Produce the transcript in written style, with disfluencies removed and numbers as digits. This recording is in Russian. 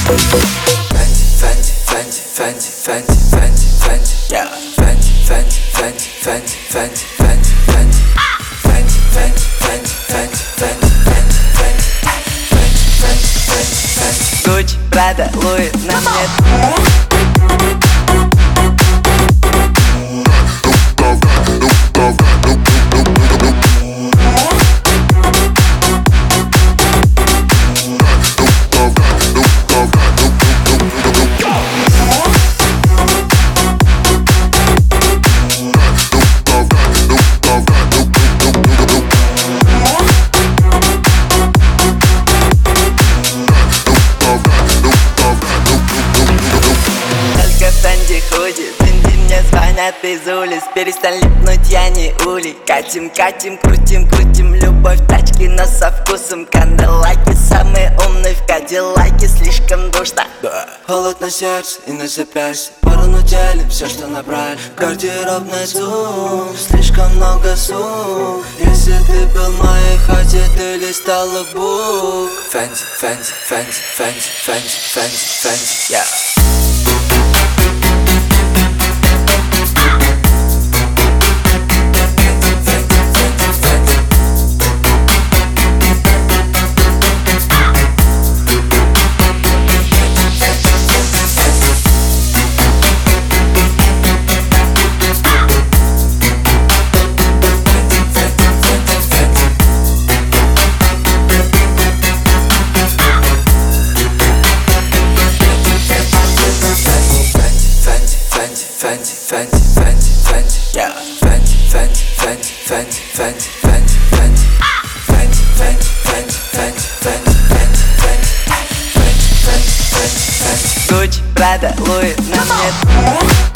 Fenty, Fenty, Fenty, Fenty, Fenty, Fenty, yeah. Fenty, Fenty, Fenty, Fenty, Fenty, Fenty, Fenty, Fenty, Fenty, Fenty, Fenty, Fenty, Fenty, Fenty, Fenty, Fenty. Gucci, Prada, Louis, на мне. Фенди худи, Фенди мне звонят из улиц. Перестань липнуть, я не улей. Катим, катим, крутим, крутим. Любовь тачки, но со вкусом канделаки. Самые умные в кадиллаке, слишком душно. Холод на сердце и на запястье. Пару нутели, все что набрали. Гардеробный зум, слишком много слов. Если ты был в моей хате, ты листала бук. Фенти, Фенти, Фенти, Фенти, Фенти, Фенти, Фенти, yeah. Fenty, Fenty, Fenty, Fenty, yeah. Fenty, Fenty, Fenty, Fenty, Fenty, Fenty, Fenty, Fenty, Fenty, Fenty, Fenty, Fenty, Fenty, Fenty, Fenty, Fenty, Fenty. Gucci, Prada, Louis, на мне.